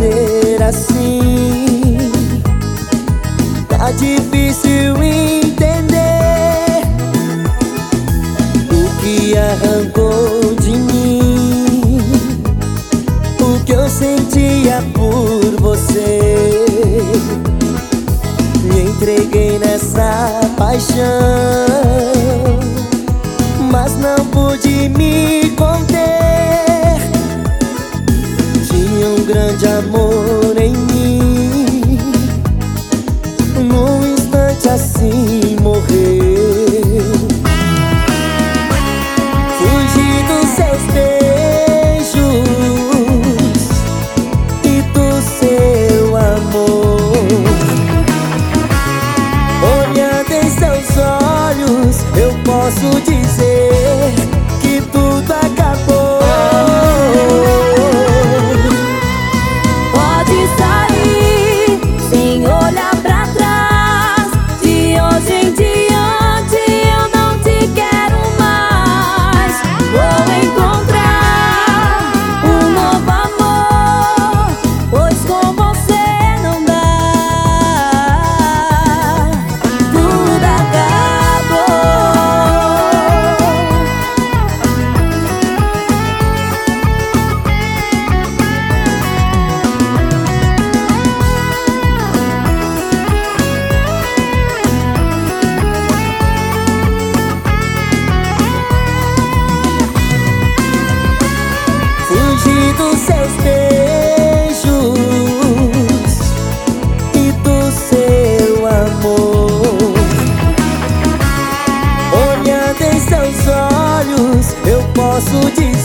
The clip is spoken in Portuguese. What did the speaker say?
ser assim. Tá difícil entender o que arrancou de mim, o que eu sentia por você. Me entreguei nessa paixão, mas não pude me conter. Tinha um grande amor em mim, num instante assim morreu. Fugi dos seus beijos e do seu amor. Olhando em seus olhos, eu posso dizer que tudo acabou. Pode sair sem olhar pra trás. De hoje em diante eu não te quero mais. Vou encontrar um novo amor, pois com você não dá. Tudo acabou. Fugi dos seus beijos e do seu amor. Olhando em seus olhos, eu posso dizer